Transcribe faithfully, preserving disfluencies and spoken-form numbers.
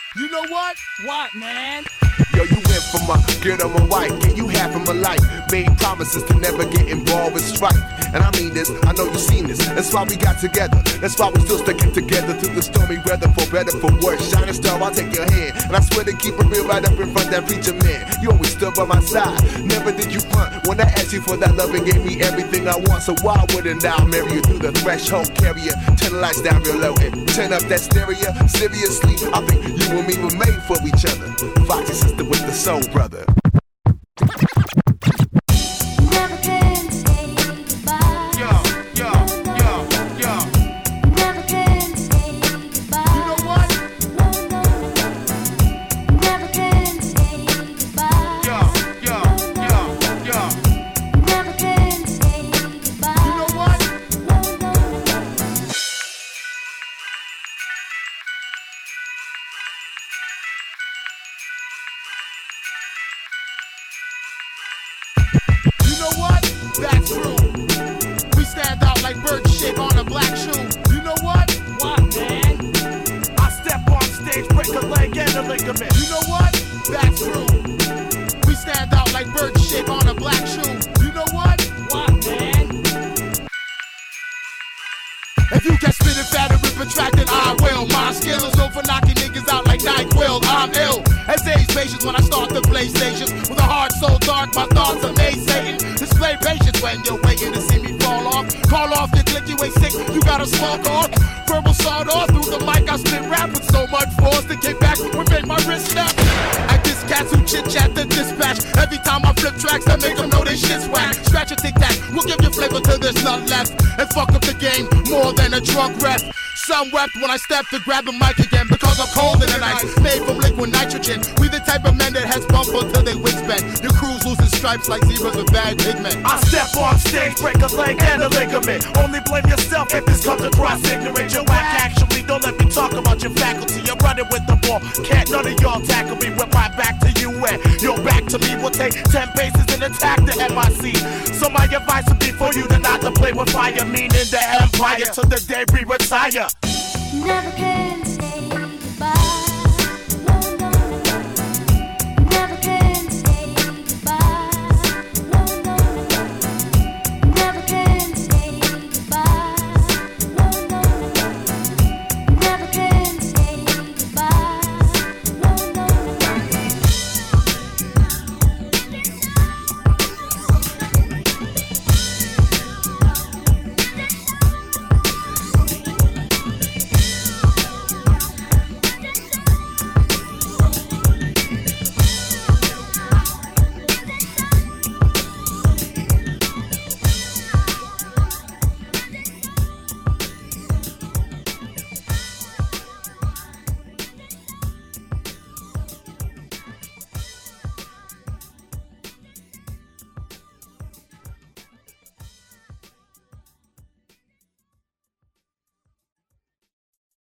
You know what? What, man? Yo, you went from a girl to my wife, gave you half of my life. Made promises to never get involved with strife. And I mean this, I know you seen this. That's why we got together. That's why we still sticking together through the stormy weather. For better, for worse, shining star, I'll take your hand. And I swear to keep it real right up in front of that preacher man. You always stood by my side, never did you front. When I asked you for that love and gave me everything I want, so why wouldn't I marry you through the threshold carrier? Turn the lights down real low and turn up that stereo. Seriously, I think you and me were made for each other. Foxy sister with the soul brother. Never can say goodbye. Yo, yo, yo, yo. Never can say goodbye. You know what? No, no, no. Never can say goodbye. Yo, yo, yo, yo. Never can say goodbye. You know what? No, no, no. You know what? That's true. We stand out like bird shit on a black shoe. You know what? What, man? I step on stage, break a leg and a ligament. You know what? That's true. We stand out like bird shit on a black shoe. You know what? What, man? If you can spit it fat and rip and track, then I will. My skill is over knocking niggas out like NyQuil. I'm ill. As age patience when I start the PlayStation. With a heart so dark, my thoughts are Satan. Display patience when you're waiting to see me fall off. Call off your click, you ain't sick, you got a smoke off. Verbal sawed off through the mic, I spit rap with so much force to get back what made my wrist snap. I diss cats who chit chat the dispatch. Every time I flip tracks, I make them know they shit's whack. Scratch a tic tac, we'll give you flavor till there's none left. And fuck up the game more than a drunk ref. Some wept when I stepped to grab the mic again because I'm cold in the night, made from liquid nitrogen. We the type of men that has bump until they wigs bend. Your crew's losing stripes like zebras with bad pigment. I step on stage, break a leg and a ligament. Only blame yourself if this comes across ignorant. You're whack actually, don't let me talk about your faculty. You're running with the ball, can't none of y'all tackle me. Whip right back to you and your back to me will take ten paces and attack the M I C. So my advice would be for you to not to play with fire, meaning the empire till the day we retire. Never can